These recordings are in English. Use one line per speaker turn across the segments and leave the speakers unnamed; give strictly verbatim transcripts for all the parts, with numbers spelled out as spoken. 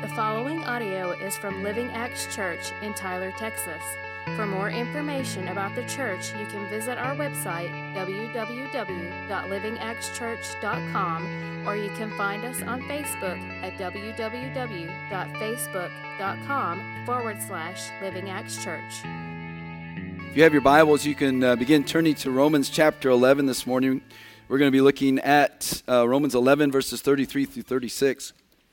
The following audio is from Living Acts Church in Tyler, Texas. For more information about the church, you can visit our website, w w w dot living acts church dot com, or you can find us on Facebook at w w w dot facebook dot com forward slash Living Acts Church.
If you have your Bibles, you can uh, begin turning to Romans chapter eleven this morning. We're going to be looking at uh, Romans eleven, verses thirty-three through thirty-six.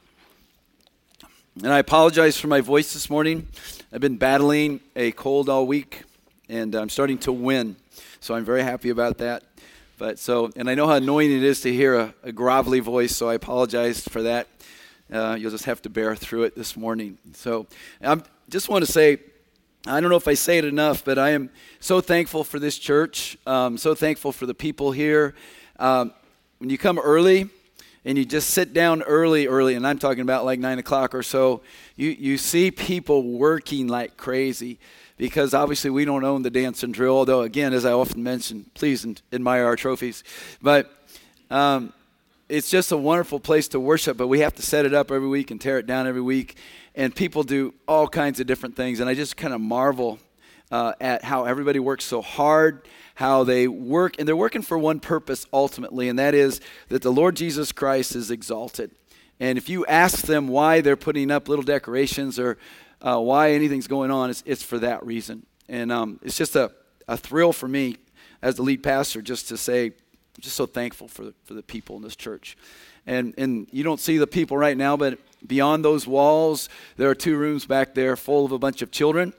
And I apologize for my voice this morning. I've been battling a cold all week, and I'm starting to win. So I'm very happy about that. But so, and I know how annoying it is to hear a, a grovelly voice, so I apologize for that. Uh, you'll just have to bear through it this morning. So I just want to say, I don't know if I say it enough, but I am so thankful for this church. Um, so thankful for the people here. Um, when you come early, and you just sit down early, early, and I'm talking about like nine o'clock or so, you, you see people working like crazy because obviously we don't own the dance and drill, although again, as I often mention, please admire our trophies. But um, it's just a wonderful place to worship, but we have to set it up every week and tear it down every week, and people do all kinds of different things, and I just kind of marvel uh, at how everybody works so hard, how they work, and they're working for one purpose ultimately, and that is that the Lord Jesus Christ is exalted. And if you ask them why they're putting up little decorations or uh, why anything's going on, it's, it's for that reason. And um, it's just a, a thrill for me as the lead pastor just to say, I'm just so thankful for the, for the people in this church. And, and you don't see the people right now, but beyond those walls, there are two rooms back there full of a bunch of children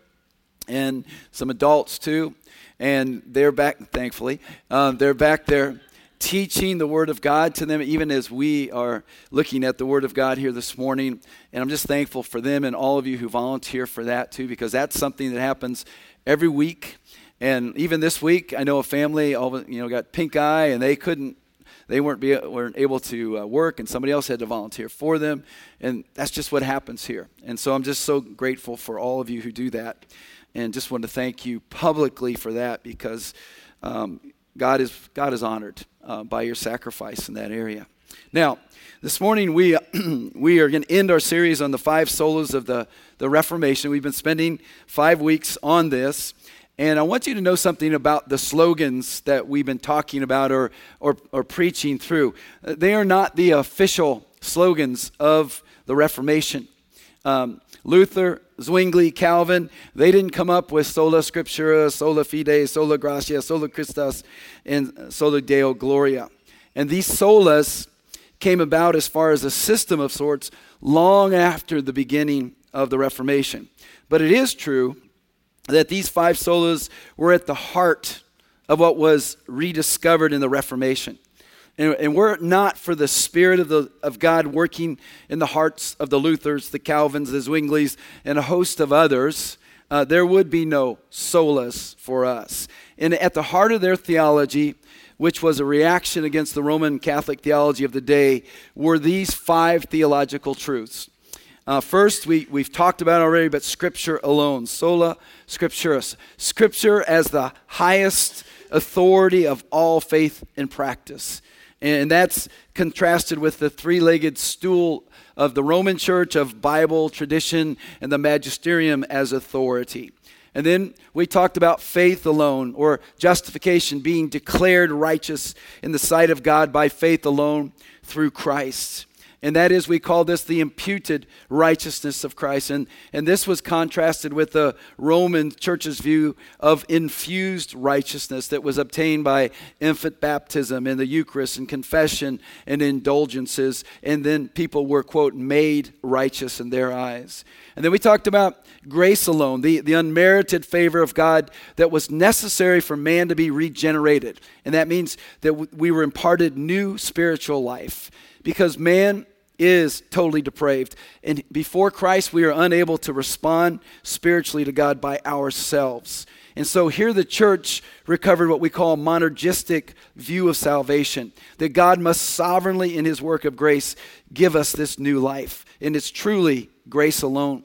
and some adults too. And they're back, thankfully, um, they're back there teaching the Word of God to them, even as we are looking at the Word of God here this morning. And I'm just thankful for them and all of you who volunteer for that too, because that's something that happens every week. And even this week, I know a family, all you know, got pink eye, and they couldn't, they weren't be, weren't able to uh, work, and somebody else had to volunteer for them. And that's just what happens here. And so I'm just so grateful for all of you who do that. And just want to thank you publicly for that, because um, God is God is honored uh, by your sacrifice in that area. Now, this morning we we are going to end our series on the five solas of the, the Reformation. We've been spending five weeks on this, and I want you to know something about the slogans that we've been talking about or or, or preaching through. They are not the official slogans of the Reformation. Um, Luther, Zwingli, Calvin, they didn't come up with sola scriptura, sola fide, sola gratia, sola Christus, and sola Deo gloria. And these solas came about as far as a system of sorts long after the beginning of the Reformation. But it is true that these five solas were at the heart of what was rediscovered in the Reformation. And, and were it not for the Spirit of the of God working in the hearts of the Luthers, the Calvins, the Zwinglis, and a host of others, uh, there would be no solas for us. And at the heart of their theology, which was a reaction against the Roman Catholic theology of the day, were these five theological truths. Uh, first, we, we've talked about already, but Scripture alone, sola scriptura. Scripture as the highest authority of all faith and practice. And that's contrasted with the three-legged stool of the Roman Church of Bible, tradition, and the magisterium as authority. And then we talked about faith alone, or justification, being declared righteous in the sight of God by faith alone through Christ. And that is, we call this the imputed righteousness of Christ. And, and this was contrasted with the Roman church's view of infused righteousness that was obtained by infant baptism and the Eucharist and confession and indulgences. And then people were, quote, made righteous in their eyes. And then we talked about grace alone, the, the unmerited favor of God that was necessary for man to be regenerated. And that means that we were imparted new spiritual life, because man is totally depraved. And before Christ, we are unable to respond spiritually to God by ourselves. And so here the church recovered what we call a monergistic view of salvation, that God must sovereignly in his work of grace give us this new life. And it's truly grace alone.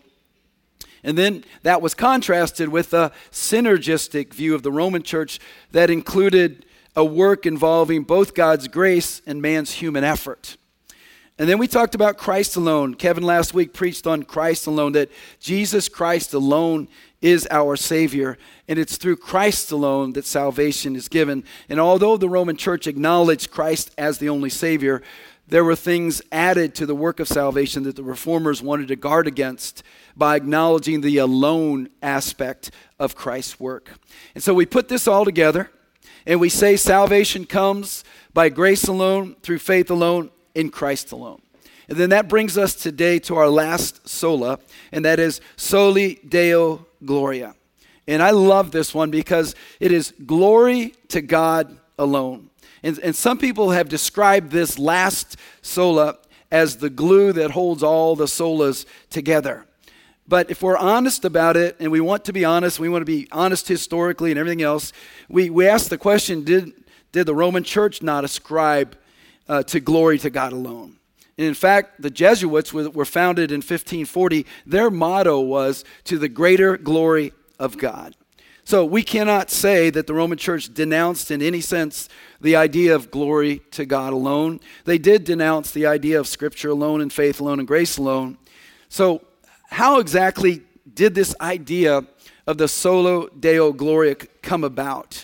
And then that was contrasted with a synergistic view of the Roman church that included a work involving both God's grace and man's human effort. And then we talked about Christ alone. Kevin last week preached on Christ alone, that Jesus Christ alone is our Savior. And it's through Christ alone that salvation is given. And although the Roman Church acknowledged Christ as the only Savior, there were things added to the work of salvation that the Reformers wanted to guard against by acknowledging the alone aspect of Christ's work. And so we put this all together, and we say salvation comes by grace alone, through faith alone, in Christ alone. And then that brings us today to our last sola, and that is Soli Deo Gloria. And I love this one because it is glory to God alone. And, and some people have described this last sola as the glue that holds all the solas together. But if we're honest about it, and we want to be honest, we want to be honest historically and everything else, we, we ask the question, did, did the Roman Church not ascribe uh, to glory to God alone? And in fact, the Jesuits were, were founded in fifteen forty. Their motto was, to the greater glory of God. So we cannot say that the Roman Church denounced in any sense the idea of glory to God alone. They did denounce the idea of Scripture alone and faith alone and grace alone. So how exactly did this idea of the Soli Deo Gloria come about?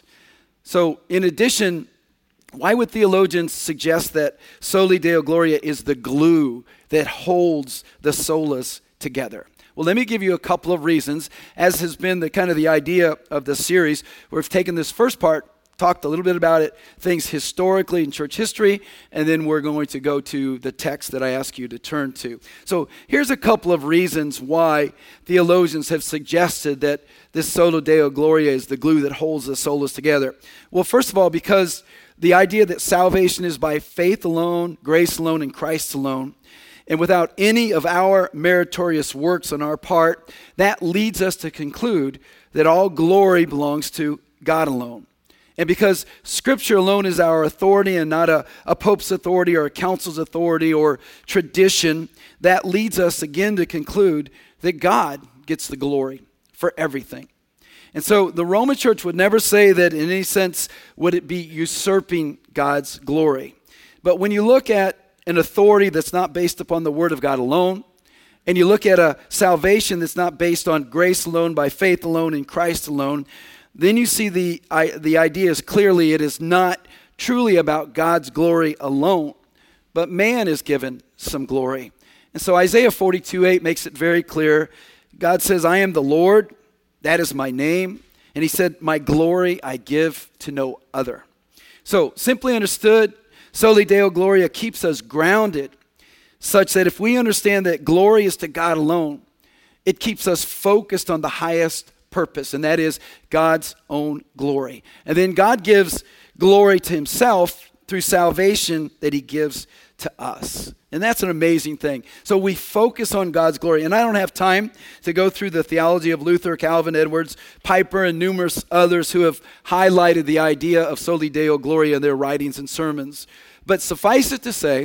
So in addition, why would theologians suggest that Soli Deo Gloria is the glue that holds the solas together? Well, let me give you a couple of reasons, as has been the kind of the idea of the series. We've taken this first part, talked a little bit about it, things historically in church history, and then we're going to go to the text that I ask you to turn to. So here's a couple of reasons why theologians have suggested that this Soli Deo Gloria is the glue that holds the solas together. Well, first of all, because the idea that salvation is by faith alone, grace alone, and Christ alone, and without any of our meritorious works on our part, that leads us to conclude that all glory belongs to God alone. And because Scripture alone is our authority and not a, a pope's authority or a council's authority or tradition, that leads us again to conclude that God gets the glory for everything. And so the Roman Church would never say that in any sense would it be usurping God's glory. But when you look at an authority that's not based upon the Word of God alone, and you look at a salvation that's not based on grace alone, by faith alone, in Christ alone, then you see the, I, the idea is clearly it is not truly about God's glory alone, but man is given some glory. And so Isaiah forty-two eight makes it very clear. God says, I am the Lord, that is my name. And he said, my glory I give to no other. So simply understood, Soli Deo Gloria keeps us grounded such that if we understand that glory is to God alone, it keeps us focused on the highest purpose, and that is God's own glory. And then God gives glory to himself through salvation that he gives to us. And that's an amazing thing. So we focus on God's glory. And I don't have time to go through the theology of Luther, Calvin, Edwards, Piper, and numerous others who have highlighted the idea of Soli Deo Gloria in their writings and sermons. But suffice it to say,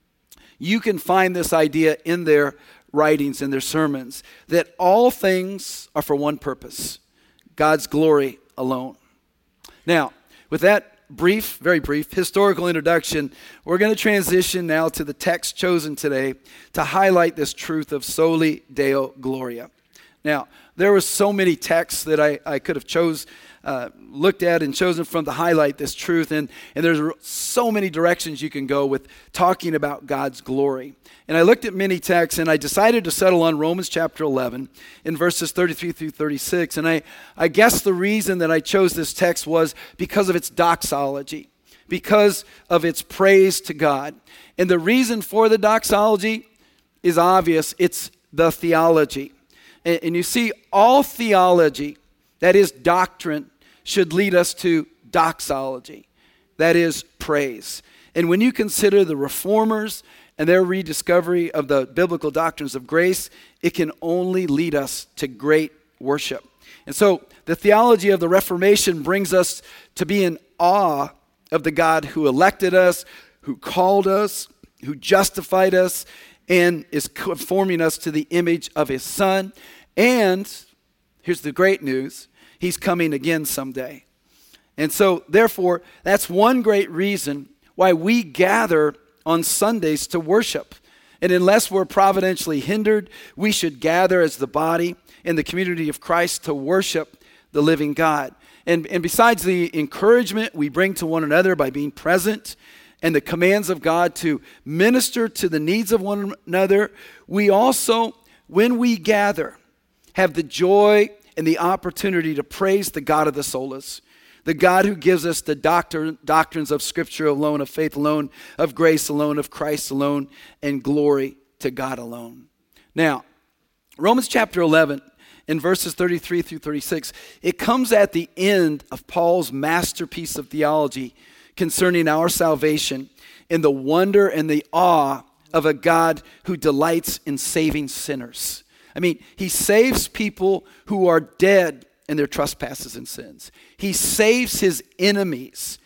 you can find this idea in their writings, in their sermons, that all things are for one purpose, God's glory alone. Now, with that brief, very brief, historical introduction, we're going to transition now to the text chosen today to highlight this truth of Soli Deo Gloria. Now, there were so many texts that I, I could have chose, uh, looked at and chosen from to highlight this truth, and, and there's so many directions you can go with talking about God's glory. And I looked at many texts, and I decided to settle on Romans chapter eleven in verses thirty-three through thirty-six. And I, I guess the reason that I chose this text was because of its doxology, because of its praise to God. And the reason for the doxology is obvious. It's the theology. And, and you see, all theology, that is doctrine, should lead us to doxology, that is praise. And when you consider the reformers and their rediscovery of the biblical doctrines of grace, it can only lead us to great worship. And so the theology of the Reformation brings us to be in awe of the God who elected us, who called us, who justified us, and is conforming us to the image of his Son. And here's the great news, he's coming again someday. And so therefore, that's one great reason why we gather on Sundays to worship. And unless we're providentially hindered, we should gather as the body in the community of Christ to worship the living God. And, and besides the encouragement we bring to one another by being present and the commands of God to minister to the needs of one another, we also, when we gather, have the joy and the opportunity to praise the God of the solas, the God who gives us the doctrine, doctrines of Scripture alone, of faith alone, of grace alone, of Christ alone, and glory to God alone. Now, Romans chapter eleven, in verses thirty-three through thirty-six, it comes at the end of Paul's masterpiece of theology concerning our salvation in the wonder and the awe of a God who delights in saving sinners. I mean, he saves people who are dead in their trespasses and sins. He saves his enemies,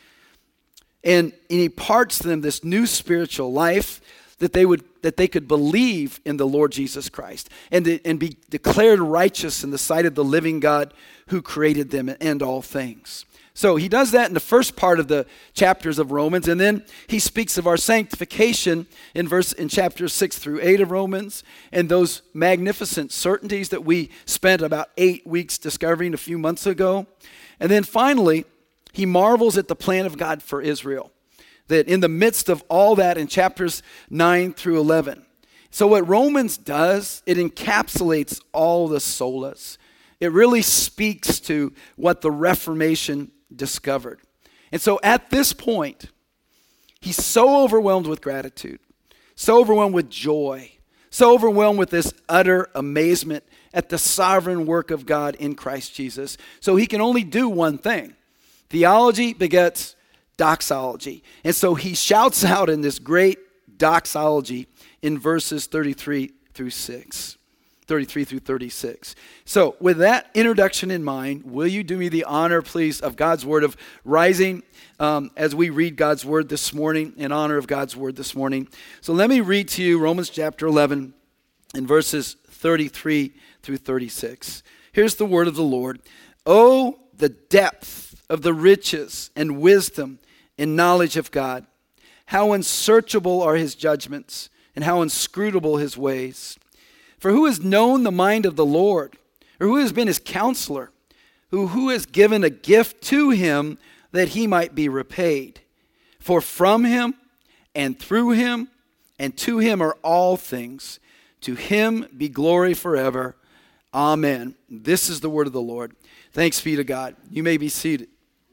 and, and he imparts them this new spiritual life that they would that they could believe in the Lord Jesus Christ and, to, and be declared righteous in the sight of the living God who created them and all things. So he does that in the first part of the chapters of Romans, and then he speaks of our sanctification in verse in chapters six through eight of Romans, and those magnificent certainties that we spent about eight weeks discovering a few months ago. And then finally, he marvels at the plan of God for Israel, that in the midst of all that in chapters nine through eleven. So what Romans does, it encapsulates all the solas. It really speaks to what the Reformation discovered. And so at this point, he's so overwhelmed with gratitude, so overwhelmed with joy, so overwhelmed with this utter amazement at the sovereign work of God in Christ Jesus. So he can only do one thing. Theology begets doxology. And so he shouts out in this great doxology in verses thirty-three through six. thirty-three through thirty-six. So with that introduction in mind, will you do me the honor, please, of God's word, of rising um, as we read God's word this morning, in honor of God's word this morning. So let me read to you Romans chapter eleven in verses thirty-three through thirty-six. Here's the word of the Lord. Oh, the depth of the riches and wisdom and knowledge of God. How unsearchable are his judgments, and how inscrutable his ways. For who has known the mind of the Lord? Or who has been his counselor? Who, who has given a gift to him that he might be repaid? For from him and through him and to him are all things. To him be glory forever. Amen. This is the word of the Lord. Thanks be to God. You may be seated.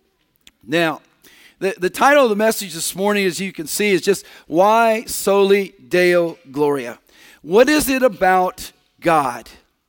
Now, the, the title of the message this morning, as you can see, is just Why Soli Deo Gloria? What is it about God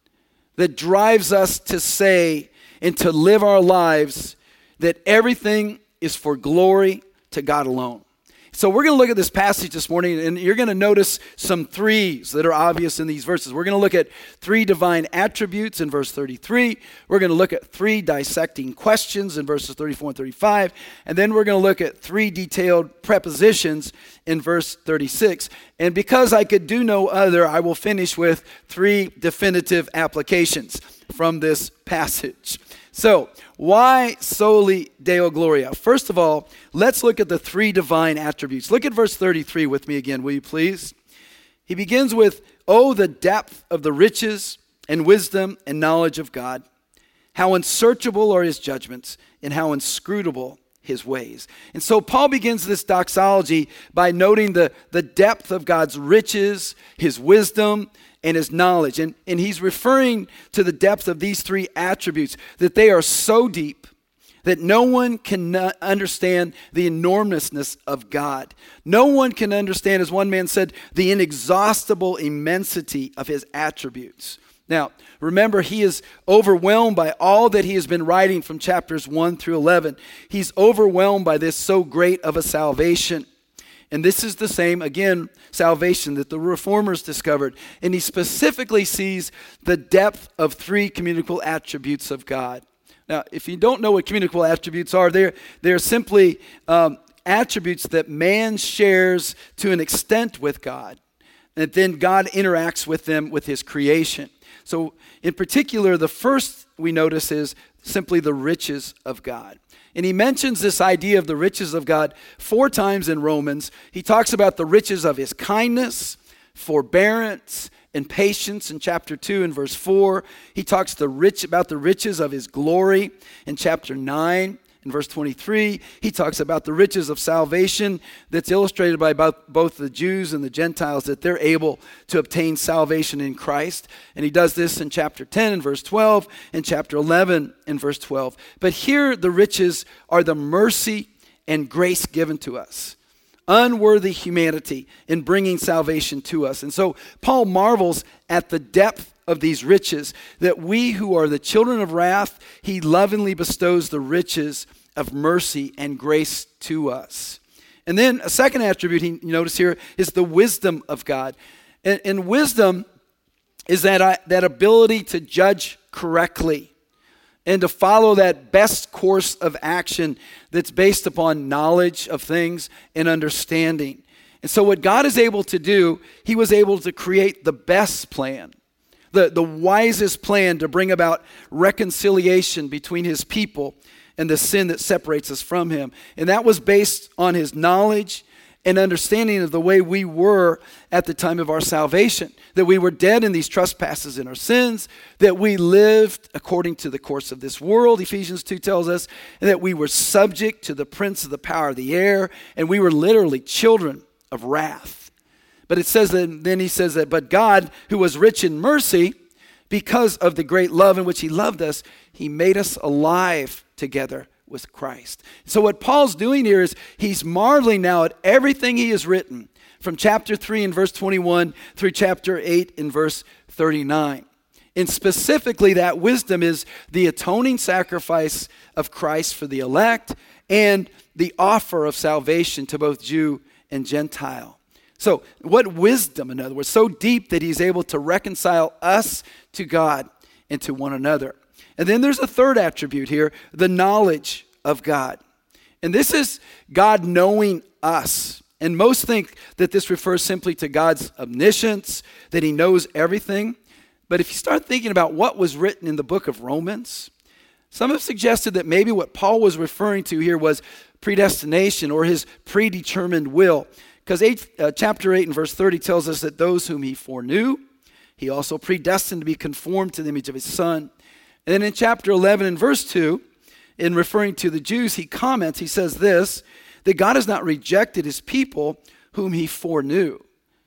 that drives us to say and to live our lives that everything is for glory to God alone? So we're going to look at this passage this morning, and you're going to notice some threes that are obvious in these verses. We're going to look at three divine attributes in verse thirty-three. We're going to look at three dissecting questions in verses thirty-four and thirty-five. And then we're going to look at three detailed prepositions in verse thirty-six. And because I could do no other, I will finish with three definitive applications from this passage. So, why soli Deo Gloria? First of all, let's look at the three divine attributes. Look at verse thirty-three with me again, will you please? He begins with, oh, the depth of the riches and wisdom and knowledge of God. How unsearchable are his judgments, and how inscrutable his ways. And so Paul begins this doxology by noting the, the depth of God's riches, his wisdom, and his knowledge. And, and he's referring to the depth of these three attributes, that they are so deep that no one can understand the enormousness of God. No one can understand, as one man said, the inexhaustible immensity of his attributes. Now, remember, he is overwhelmed by all that he has been writing from chapters one through eleven. He's overwhelmed by this so great of a salvation. And this is the same, again, salvation that the reformers discovered. And he specifically sees the depth of three communicable attributes of God. Now, if you don't know what communicable attributes are, they're, they're simply um, attributes that man shares to an extent with God. And then God interacts with them with his creation. So in particular, the first we notice is simply the riches of God. And he mentions this idea of the riches of God four times in Romans. He talks about the riches of his kindness, forbearance, and patience in chapter two and verse four. He talks the rich about the riches of his glory in chapter nine. In verse twenty-three, he talks about the riches of salvation that's illustrated by both, both the Jews and the Gentiles, that they're able to obtain salvation in Christ. And he does this in chapter ten and verse twelve, and chapter eleven and verse twelve. But here the riches are the mercy and grace given to us. Unworthy humanity in bringing salvation to us. And so Paul marvels at the depth of these riches, that we who are the children of wrath, he lovingly bestows the riches of mercy and grace to us. And then a second attribute he notice here is the wisdom of God. And, and wisdom is that, uh, that ability to judge correctly and to follow that best course of action that's based upon knowledge of things and understanding. And so what God is able to do, he was able to create the best plan. The, the wisest plan to bring about reconciliation between his people and the sin that separates us from him. And that was based on his knowledge and understanding of the way we were at the time of our salvation. That we were dead in these trespasses and our sins. That we lived according to the course of this world, Ephesians two tells us. And that we were subject to the prince of the power of the air. And we were literally children of wrath. But it says that, then he says that, but God, who was rich in mercy, because of the great love in which he loved us, he made us alive together with Christ. So what Paul's doing here is he's marveling now at everything he has written from chapter three in verse twenty-one through chapter eight in verse thirty-nine. And specifically that wisdom is the atoning sacrifice of Christ for the elect and the offer of salvation to both Jew and Gentile. So what wisdom, in other words, so deep that he's able to reconcile us to God and to one another. And then there's a third attribute here, the knowledge of God. And this is God knowing us. And most think that this refers simply to God's omniscience, that he knows everything. But if you start thinking about what was written in the book of Romans, some have suggested that maybe what Paul was referring to here was predestination or his predetermined will. Because eight, uh, chapter eight and verse thirty tells us that those whom he foreknew, he also predestined to be conformed to the image of his son. And then in chapter eleven and verse two, in referring to the Jews, he comments, he says this, that God has not rejected his people whom he foreknew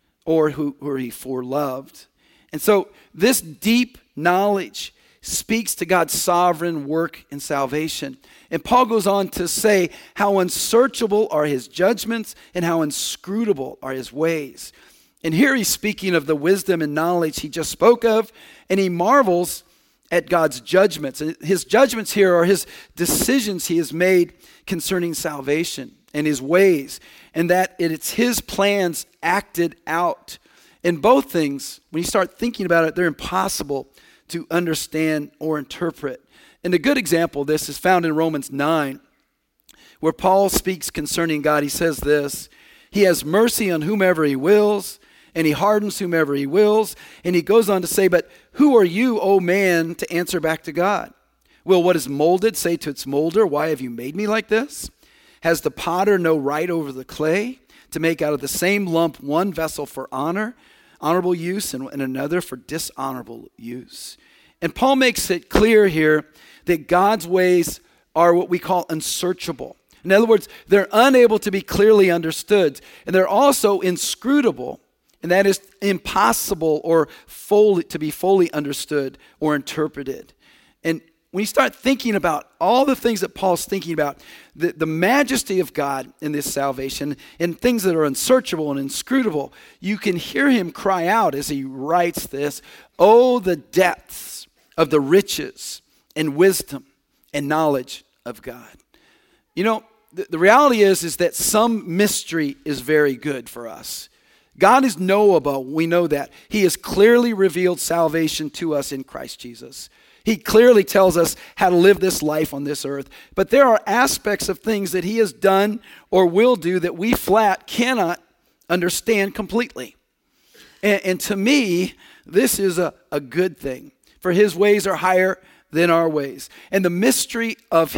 or who, who he foreloved. And so this deep knowledge speaks to God's sovereign work in salvation. And Paul goes on to say how unsearchable are his judgments and how inscrutable are his ways. And here he's speaking of the wisdom and knowledge he just spoke of, and he marvels at God's judgments. And his judgments here are his decisions he has made concerning salvation and his ways, and that it's his plans acted out. And both things, when you start thinking about it, they're impossible to understand or interpret. And a good example of this is found in Romans nine, where Paul speaks concerning God. He says this, he has mercy on whomever he wills, and he hardens whomever he wills. And he goes on to say, but who are you, O man, to answer back to God? Will what is molded say to its molder, why have you made me like this? Has the potter no right over the clay to make out of the same lump one vessel for honor, honorable use, and another for dishonorable use? And Paul makes it clear here that God's ways are what we call unsearchable. In other words, they're unable to be clearly understood. And they're also inscrutable. And that is impossible or fully, to be fully understood or interpreted. And when you start thinking about all the things that Paul's thinking about, the, the majesty of God in this salvation and things that are unsearchable and inscrutable, you can hear him cry out as he writes this, oh, the depths of the riches and wisdom and knowledge of God. You know, the, the reality is, is that some mystery is very good for us. God is knowable, we know that. He has clearly revealed salvation to us in Christ Jesus. He clearly tells us how to live this life on this earth. But there are aspects of things that he has done or will do that we flat cannot understand completely. And, and to me, this is a, a good thing. For his ways are higher than our ways. And the mystery of his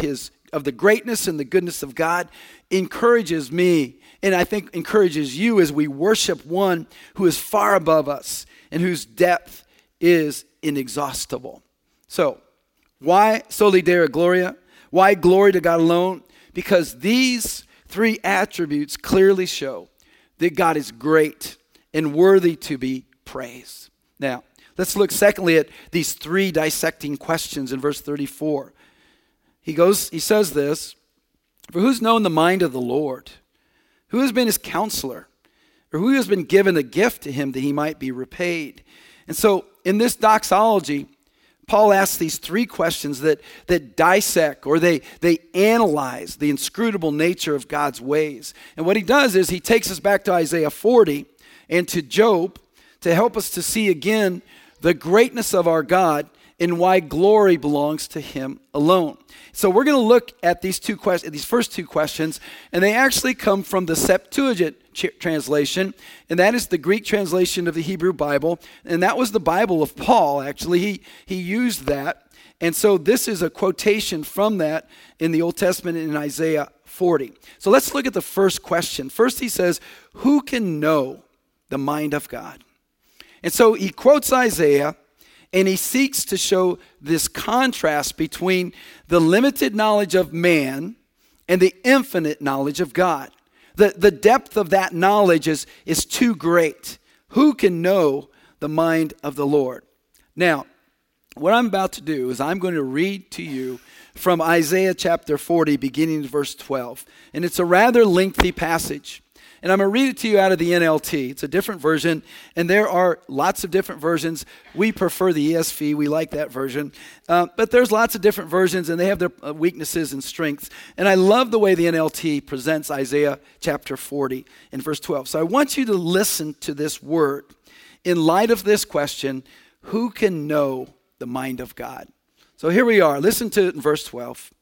of the greatness and the goodness of God encourages me, and I think encourages you as we worship one who is far above us and whose depth is inexhaustible. So, why Soli Deo Gloria? Why glory to God alone? Because these three attributes clearly show that God is great and worthy to be praised. Now, let's look secondly at these three dissecting questions in verse thirty-four. He goes, he says this, "For who's known the mind of the Lord? Who has been his counselor? Or who has been given a gift to him that he might be repaid?" And so in this doxology, Paul asks these three questions that, that dissect or they, they analyze the inscrutable nature of God's ways. And what he does is he takes us back to Isaiah forty and to Job to help us to see again the greatness of our God and why glory belongs to him alone. So we're going to look at these two questions, these first two questions, and they actually come from the Septuagint ch- translation, and that is the Greek translation of the Hebrew Bible, and that was the Bible of Paul, actually. He, he used that, and so this is a quotation from that in the Old Testament in Isaiah forty. So let's look at the first question. First he says, who can know the mind of God? And so he quotes Isaiah, and he seeks to show this contrast between the limited knowledge of man and the infinite knowledge of God. The, the depth of that knowledge is, is too great. Who can know the mind of the Lord? Now, what I'm about to do is I'm going to read to you from Isaiah chapter forty, beginning at verse twelve. And it's a rather lengthy passage. And I'm going to read it to you out of the N L T. It's a different version, and there are lots of different versions. We prefer the E S V. We like that version. Uh, but there's lots of different versions, and they have their uh, weaknesses and strengths. And I love the way the N L T presents Isaiah chapter forty and verse twelve. So I want you to listen to this word in light of this question, who can know the mind of God? So here we are. Listen to it in verse twelve.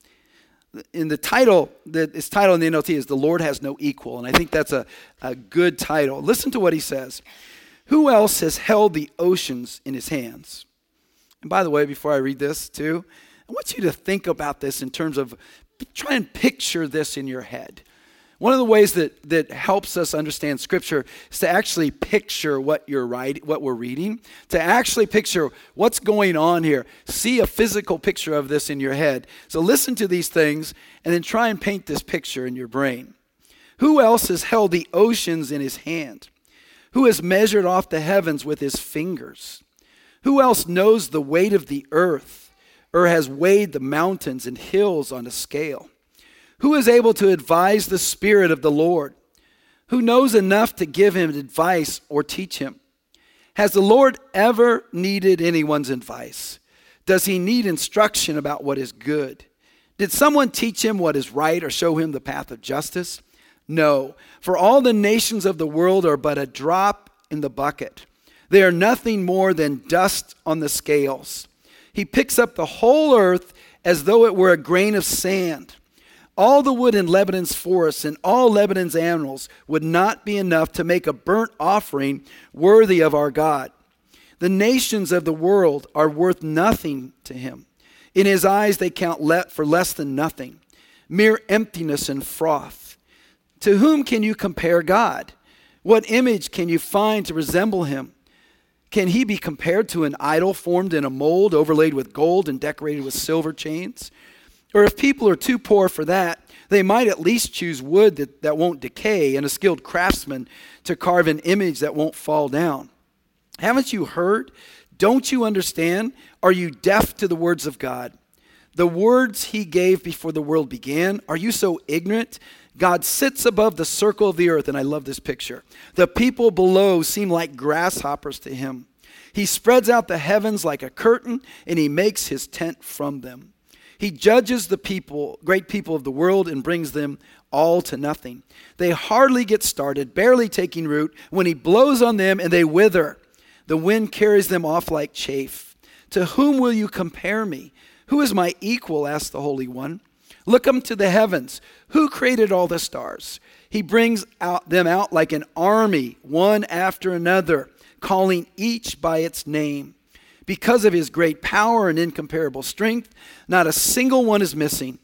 In the title, that is titled in the N L T is "The Lord Has No Equal," and I think that's a, a good title. Listen to what he says. Who else has held the oceans in his hands? And by the way, before I read this too, I want you to think about this in terms of, try and picture this in your head. One of the ways that, that helps us understand Scripture is to actually picture what you're writing, what we're reading, to actually picture what's going on here. See a physical picture of this in your head. So listen to these things and then try and paint this picture in your brain. Who else has held the oceans in his hand? Who has measured off the heavens with his fingers? Who else knows the weight of the earth or has weighed the mountains and hills on a scale? Who is able to advise the Spirit of the Lord? Who knows enough to give him advice or teach him? Has the Lord ever needed anyone's advice? Does he need instruction about what is good? Did someone teach him what is right or show him the path of justice? No, for all the nations of the world are but a drop in the bucket. They are nothing more than dust on the scales. He picks up the whole earth as though it were a grain of sand. All the wood in Lebanon's forests and all Lebanon's animals would not be enough to make a burnt offering worthy of our God. The nations of the world are worth nothing to him. In his eyes they count le- for less than nothing, mere emptiness and froth. To whom can you compare God? What image can you find to resemble him? Can he be compared to an idol formed in a mold, overlaid with gold and decorated with silver chains? Or if people are too poor for that, they might at least choose wood that, that won't decay and a skilled craftsman to carve an image that won't fall down. Haven't you heard? Don't you understand? Are you deaf to the words of God? The words he gave before the world began, are you so ignorant? God sits above the circle of the earth, and I love this picture. The people below seem like grasshoppers to him. He spreads out the heavens like a curtain, and he makes his tent from them. He judges the people, great people of the world, and brings them all to nothing. They hardly get started, barely taking root, when he blows on them and they wither. The wind carries them off like chaff. To whom will you compare me? Who is my equal? Asked the Holy One. Look up to the heavens. Who created all the stars? He brings out them out like an army, one after another, calling each by its name. Because of his great power and incomparable strength, not a single one is missing.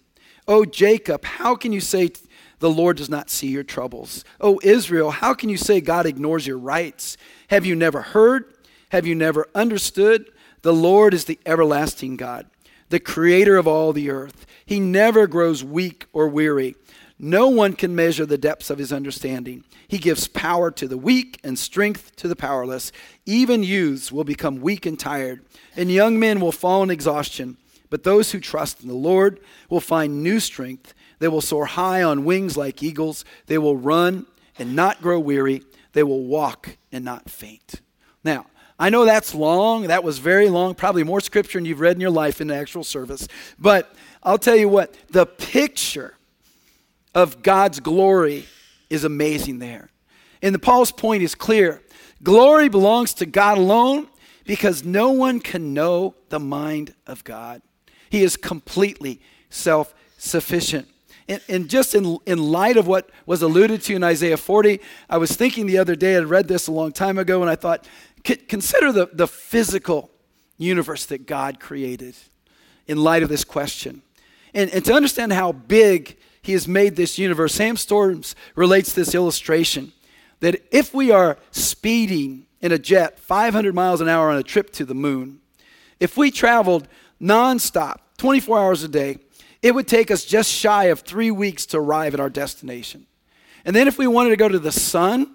O Jacob, how can you say the Lord does not see your troubles? O Israel, how can you say God ignores your rights? Have you never heard? Have you never understood? The Lord is the everlasting God, the creator of all the earth. He never grows weak or weary. No one can measure the depths of his understanding. He gives power to the weak and strength to the powerless. Even youths will become weak and tired, and young men will fall in exhaustion. But those who trust in the Lord will find new strength. They will soar high on wings like eagles. They will run and not grow weary. They will walk and not faint. Now, I know that's long. That was very long, probably more scripture than you've read in your life in the actual service. But I'll tell you what, the picture of God's glory is amazing there. And the Paul's point is clear. Glory belongs to God alone because no one can know the mind of God. He is completely self-sufficient. And, and just in, in light of what was alluded to in Isaiah forty, I was thinking the other day, I read this a long time ago, and I thought, consider the, the physical universe that God created in light of this question. And, and to understand how big he has made this universe, Sam Storms relates this illustration that if we are speeding in a jet five hundred miles an hour on a trip to the moon, if we traveled nonstop, twenty-four hours a day, it would take us just shy of three weeks to arrive at our destination. And then if we wanted to go to the sun,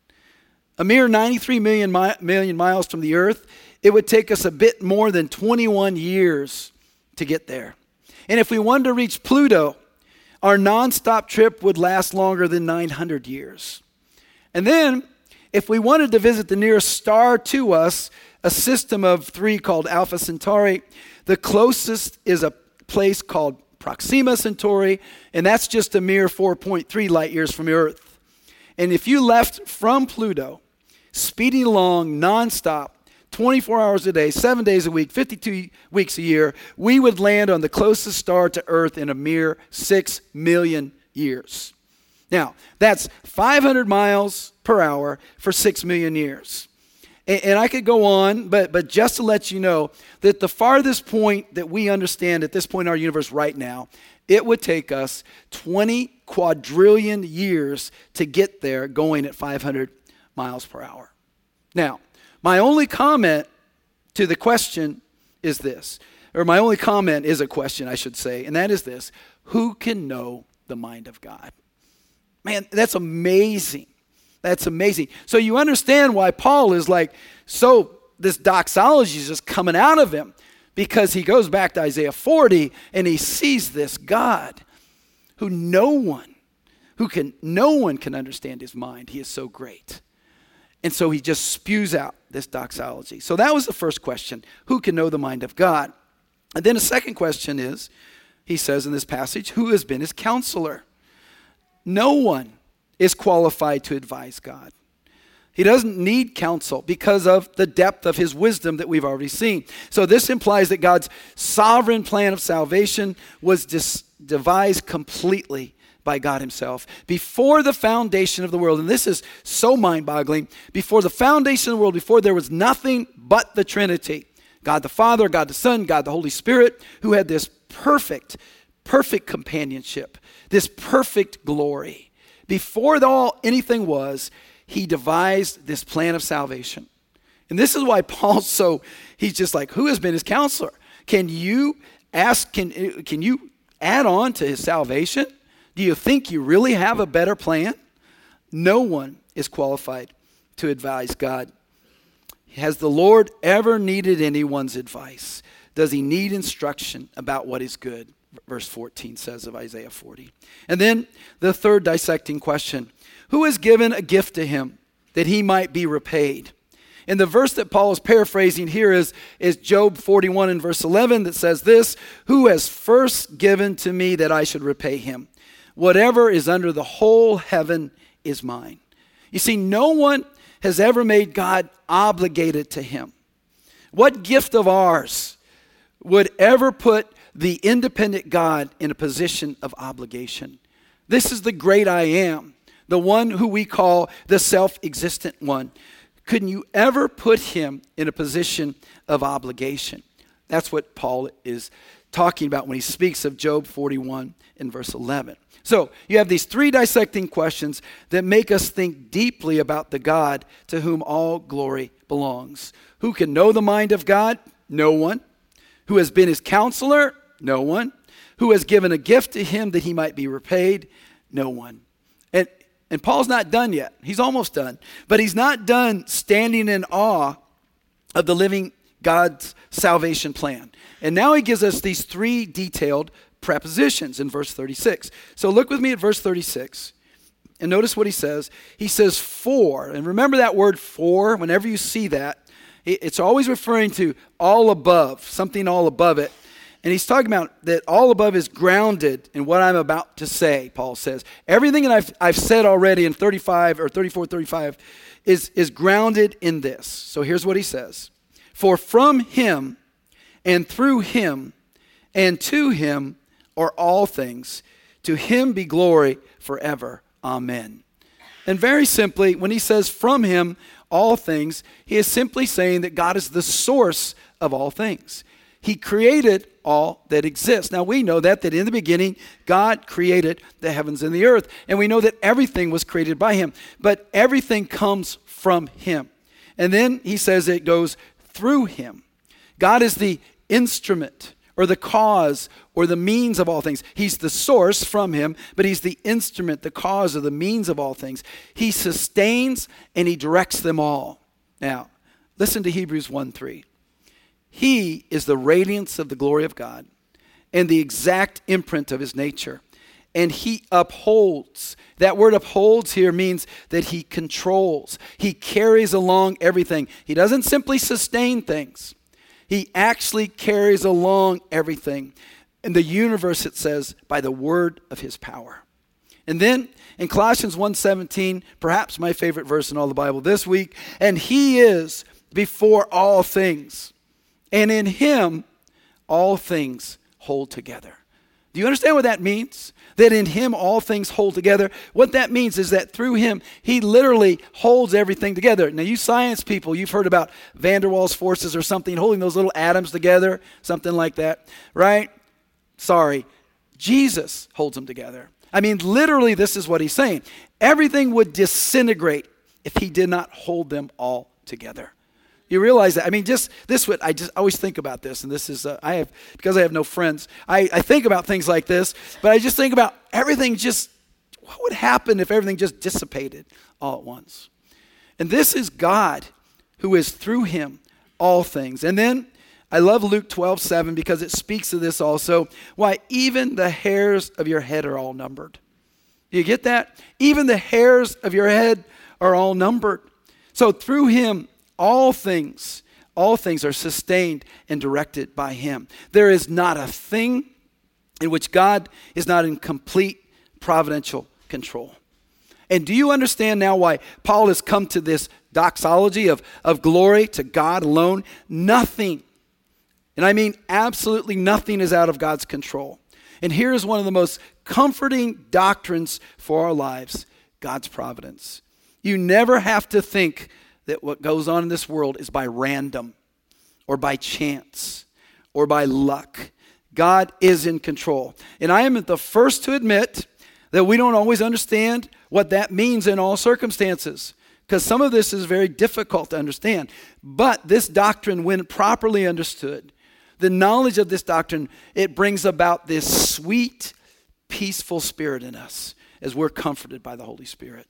a mere ninety-three million, mi- million miles from the earth, it would take us a bit more than twenty-one years to get there. And if we wanted to reach Pluto, our nonstop trip would last longer than nine hundred years. And then, if we wanted to visit the nearest star to us, a system of three called Alpha Centauri, the closest is a place called Proxima Centauri, and that's just a mere four point three light years from Earth. And if you left from Pluto, speeding along nonstop, twenty-four hours a day, seven days a week, fifty-two weeks a year, we would land on the closest star to Earth in a mere six million years. Now, that's five hundred miles per hour for six million years. And, and I could go on, but, but just to let you know that the farthest point that we understand at this point in our universe right now, it would take us twenty quadrillion years to get there going at five hundred miles per hour. Now, my only comment to the question is this, or my only comment is a question, I should say, and that is this: who can know the mind of God? Man, that's amazing. That's amazing. So you understand why Paul is like, so this doxology is just coming out of him, because he goes back to Isaiah forty and he sees this God who no one, who can, no one can understand his mind. He is so great. And so he just spews out this doxology. So that was the first question. Who can know the mind of God? And then the second question is, he says in this passage, who has been his counselor? No one is qualified to advise God. He doesn't need counsel because of the depth of his wisdom that we've already seen. So this implies that God's sovereign plan of salvation was dis- devised completely by God himself. Before the foundation of the world, and this is so mind-boggling, before the foundation of the world, before there was nothing but the Trinity, God the Father, God the Son, God the Holy Spirit, who had this perfect, perfect companionship, this perfect glory. Before the all anything was, he devised this plan of salvation. And this is why Paul's so, he's just like, who has been his counselor? Can you ask, can, can you add on to his salvation? Do you think you really have a better plan? No one is qualified to advise God. Has the Lord ever needed anyone's advice? Does he need instruction about what is good? Verse fourteen says of Isaiah forty. And then the third dissecting question: who has given a gift to him that he might be repaid? And the verse that Paul is paraphrasing here is, is Job forty-one and verse eleven that says this: who has first given to me that I should repay him? Whatever is under the whole heaven is mine. You see, no one has ever made God obligated to him. What gift of ours would ever put the independent God in a position of obligation? This is the great I am, the one who we call the self-existent one. Couldn't you ever put him in a position of obligation? That's what Paul is talking about when he speaks of Job forty-one in verse eleven. So you have these three dissecting questions that make us think deeply about the God to whom all glory belongs. Who can know the mind of God? No one. Who has been his counselor? No one. Who has given a gift to him that he might be repaid? No one. And, and Paul's not done yet. He's almost done. But he's not done standing in awe of the living God's salvation plan. And now he gives us these three detailed prepositions in verse thirty-six. So look with me at verse thirty-six and notice what he says. He says for, and remember that word for, whenever you see that, it's always referring to all above, something all above it. And he's talking about that all above is grounded in what I'm about to say, Paul says. Everything that I've, I've said already in thirty-five or thirty-four, thirty-five is, is grounded in this. So here's what he says. For from him and through him and to him are all things. To him be glory forever. Amen. And very simply, when he says from him all things, he is simply saying that God is the source of all things. He created all that exists. Now we know that, that in the beginning, God created the heavens and the earth. And we know that everything was created by him. But everything comes from him. And then he says it goes through him. God is the instrument or the cause or the means of all things. He's the source from him, but he's the instrument, the cause or the means of all things. He sustains and he directs them all. Now, listen to Hebrews one three. He is the radiance of the glory of God and the exact imprint of his nature. And he upholds. That word upholds here means that he controls. He carries along everything. He doesn't simply sustain things. He actually carries along everything. In the universe, it says, by the word of his power. And then in Colossians one seventeen, perhaps my favorite verse in all the Bible this week, and he is before all things, and in him all things hold together. Do you understand what that means? That in him all things hold together. What that means is that through him, he literally holds everything together. Now you science people, you've heard about Van der Waals forces or something, holding those little atoms together, something like that, right? Sorry, Jesus holds them together. I mean, literally this is what he's saying. Everything would disintegrate if he did not hold them all together. You realize that? I mean, just this would, I just always think about this, and this is, uh, I have, because I have no friends, I, I think about things like this, but I just think about everything just, what would happen if everything just dissipated all at once? And this is God who is through him all things. And then I love Luke twelve seven because it speaks of this also. Why, even the hairs of your head are all numbered. Do you get that? Even the hairs of your head are all numbered. So through him, all things, all things are sustained and directed by him. There is not a thing in which God is not in complete providential control. And do you understand now why Paul has come to this doxology of, of glory to God alone? Nothing, and I mean absolutely nothing, is out of God's control. And here is one of the most comforting doctrines for our lives: God's providence. You never have to think that what goes on in this world is by random or by chance or by luck. God is in control. And I am the first to admit that we don't always understand what that means in all circumstances, because some of this is very difficult to understand. But this doctrine, when properly understood, the knowledge of this doctrine, it brings about this sweet, peaceful spirit in us as we're comforted by the Holy Spirit,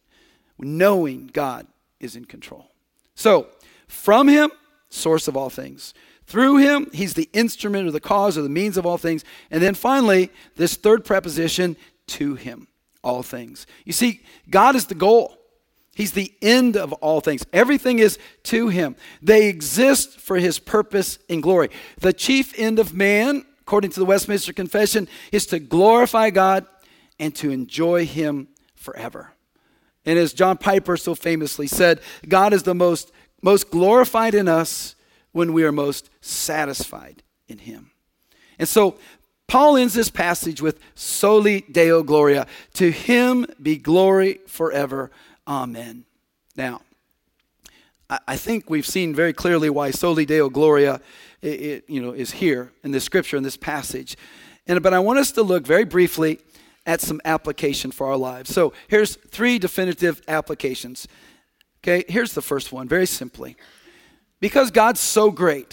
knowing God is in control. So, from him, source of all things. Through him, he's the instrument or the cause or the means of all things. And then finally, this third preposition, to him, all things. You see, God is the goal. He's the end of all things. Everything is to him. They exist for his purpose and glory. The chief end of man, according to the Westminster Confession, is to glorify God and to enjoy him forever. And as John Piper so famously said, God is the most, most glorified in us when we are most satisfied in him. And so Paul ends this passage with Soli Deo Gloria. To him be glory forever. Amen. Now, I, I think we've seen very clearly why Soli Deo Gloria it, it, you know, is here in this scripture, in this passage. And but I want us to look very briefly at some application for our lives. So here's three definitive applications. Okay, here's the first one, very simply. Because God's so great,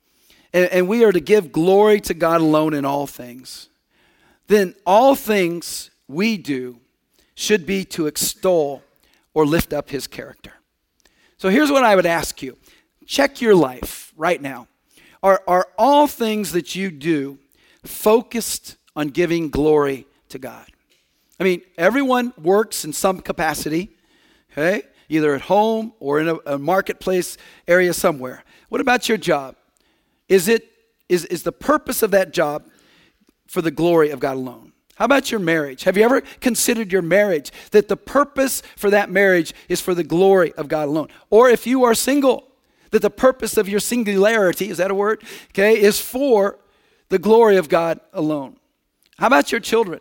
and, and we are to give glory to God alone in all things, then all things we do should be to extol or lift up his character. So here's what I would ask you. Check your life right now. Are, are all things that you do focused on giving glory to God? I mean, everyone works in some capacity, okay? Either at home or in a, a marketplace area somewhere. What about your job? Is it is is the purpose of that job for the glory of God alone? How about your marriage? Have you ever considered your marriage, that the purpose for that marriage is for the glory of God alone? Or if you are single, that the purpose of your singularity, is that a word? Okay, is for the glory of God alone. How about your children?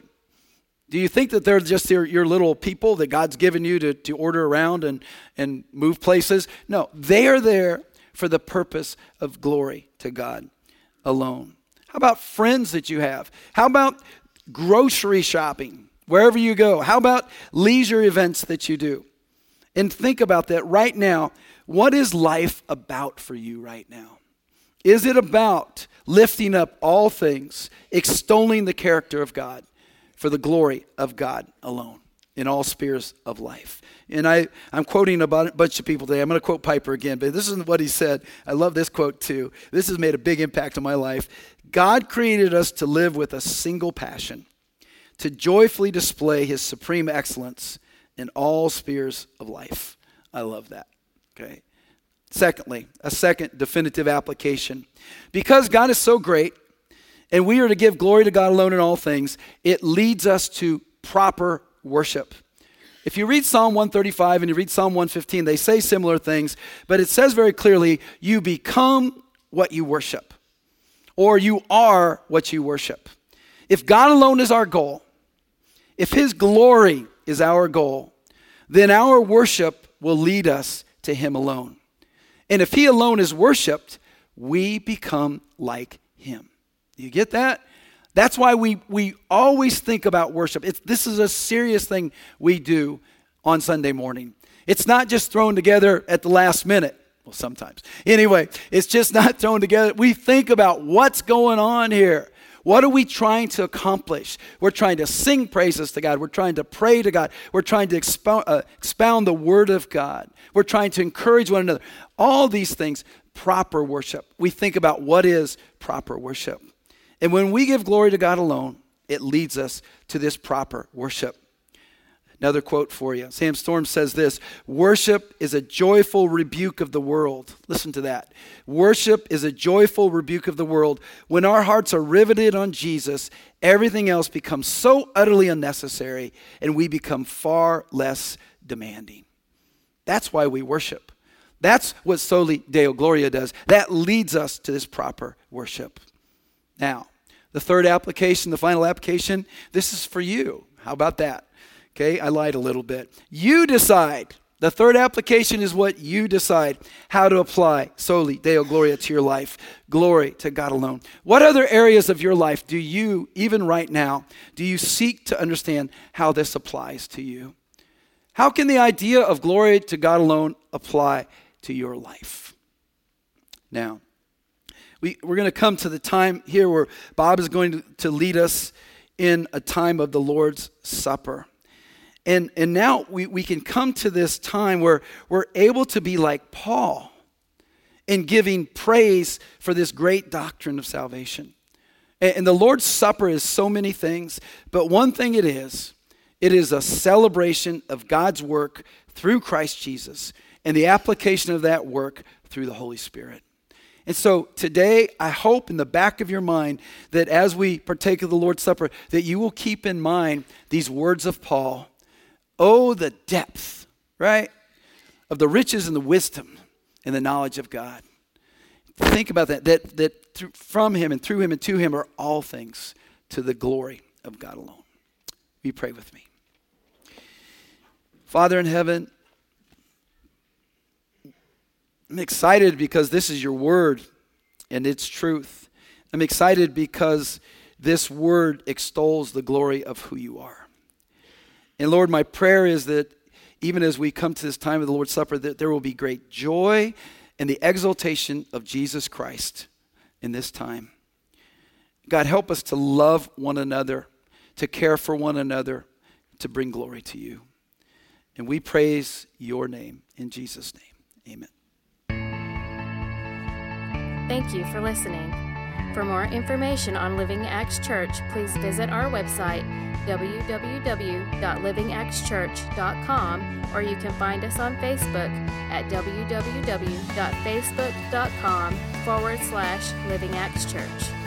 Do you think that they're just your, your little people that God's given you to, to order around and, and move places? No, they are there for the purpose of glory to God alone. How about friends that you have? How about grocery shopping, wherever you go? How about leisure events that you do? And think about that right now. What is life about for you right now? Is it about lifting up all things, extolling the character of God for the glory of God alone in all spheres of life? And I, I'm quoting a bunch of people today. I'm going to quote Piper again, but this isn't what he said. I love this quote too. This has made a big impact on my life. God created us to live with a single passion, to joyfully display his supreme excellence in all spheres of life. I love that. Okay. Secondly, a second definitive application. Because God is so great, and we are to give glory to God alone in all things, it leads us to proper worship. If you read Psalm one thirty-five and you read Psalm one fifteen, they say similar things, but it says very clearly, you become what you worship, or you are what you worship. If God alone is our goal, if his glory is our goal, then our worship will lead us to him alone. And if he alone is worshiped, we become like him. You get that? That's why we, we always think about worship. It's, this is a serious thing we do on Sunday morning. It's not just thrown together at the last minute. Well, sometimes. Anyway, it's just not thrown together. We think about what's going on here. What are we trying to accomplish? We're trying to sing praises to God. We're trying to pray to God. We're trying to expound, uh, expound the word of God. We're trying to encourage one another. All these things, proper worship. We think about what is proper worship. And when we give glory to God alone, it leads us to this proper worship. Another quote for you. Sam Storm says this, worship is a joyful rebuke of the world. Listen to that. Worship is a joyful rebuke of the world. When our hearts are riveted on Jesus, everything else becomes so utterly unnecessary and we become far less demanding. That's why we worship. That's what Soli Deo Gloria does. That leads us to this proper worship. Now, the third application, the final application, this is for you. How about that? Okay, I lied a little bit. You decide. The third application is what you decide how to apply Soli Deo Gloria to your life. Glory to God alone. What other areas of your life do you, even right now, do you seek to understand how this applies to you? How can the idea of glory to God alone apply to your life? Now, we, we're going to come to the time here where Bob is going to, to lead us in a time of the Lord's Supper. And, and now we, we can come to this time where we're able to be like Paul in giving praise for this great doctrine of salvation. And, and the Lord's Supper is so many things, but one thing it is, it is a celebration of God's work through Christ Jesus and the application of that work through the Holy Spirit. And so today, I hope in the back of your mind that as we partake of the Lord's Supper, that you will keep in mind these words of Paul. Oh, the depth, right, of the riches and the wisdom and the knowledge of God. Think about that, that, that through, from him and through him and to him are all things to the glory of God alone. Will you pray with me? Father in heaven, I'm excited because this is your word and it's truth. I'm excited because this word extols the glory of who you are. And Lord, my prayer is that even as we come to this time of the Lord's Supper, that there will be great joy and the exaltation of Jesus Christ in this time. God, help us to love one another, to care for one another, to bring glory to you. And we praise your name in Jesus' name. Amen.
Thank you for listening. For more information on Living Acts Church, please visit our website, w w w dot living acts church dot com, or you can find us on Facebook at w w w dot facebook dot com forward slash Living Acts Church.